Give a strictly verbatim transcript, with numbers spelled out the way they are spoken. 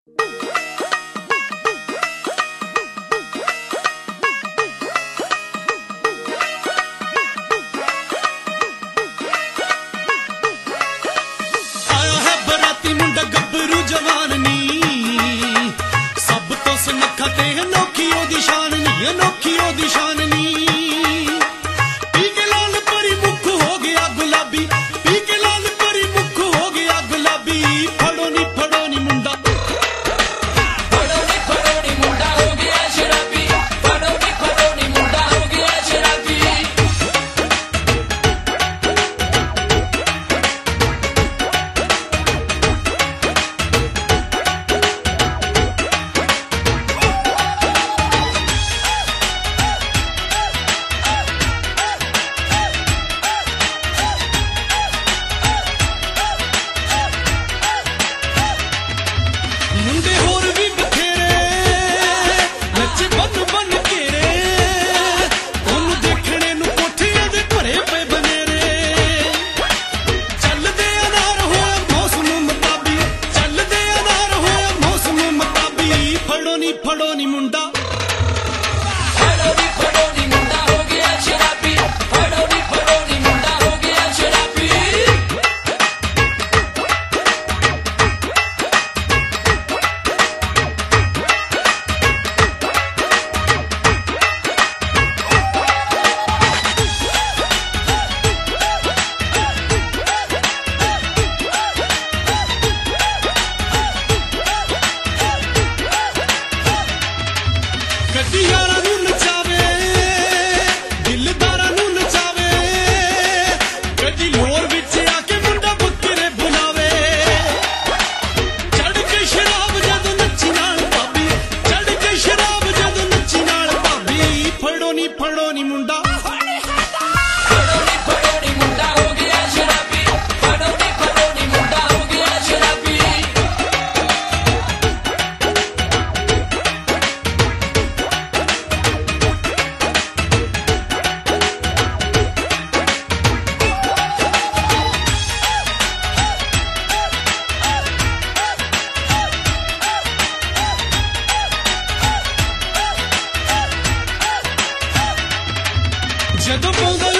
ਫੜੋ ਨੀ ਮੁੰਡਾ ਫੜੋ ਨੀ ਫੜੋ ਨੀ ਮੁੰਡਾ ਹੋ ਗਿਆ ਸ਼ਰਾਬੀ ਫੜੋ ਨੀ ਫੜੋ ਨੀ ਮੁੰਡਾ ਹੋ ਗਿਆ ਸ਼ਰਾਬੀ ਗੱਡੀਆਂ ਨੂੰ ਨਚਾਵੇ ਦਿਲਦਾਰਾਂ ਨੂੰ ਨਚਾਵੇ ਗੱਡੀ ਲੋਰ ਵਿੱਚ ਆ ਕੇ ਮੁੰਡਾ ਬੱਕਰੇ ਬੁਲਾਵੇ ਚੜ ਕੇ ਸ਼ਰਾਬ ਜਦੋਂ ਨੱਚੀ ਨਾਲ ਭਾਬੀ ਚੜ ਕੇ ਸ਼ਰਾਬ ਜਦੋਂ ਨੱਚੀ ਨਾਲ ਭਾਬੀ ਫੜੋ ਨੀ ਫੜੋ ਨੀ ਮੁੰਡਾ ਫੜੋ ਨੀ ਫੜੋ ਨੀ ਮੁੰਡਾ ਹੋ ਗਿਆ ਸ਼ਰਾਬੀ ਫੜੋ ਨੀ ਫੜੋ ਨੀ ਮੁੰਡਾ ਹੋ ਗਿਆ ਸ਼ਰਾਬੀ ਜਦੋਂ ਪਾਉਂਦਾ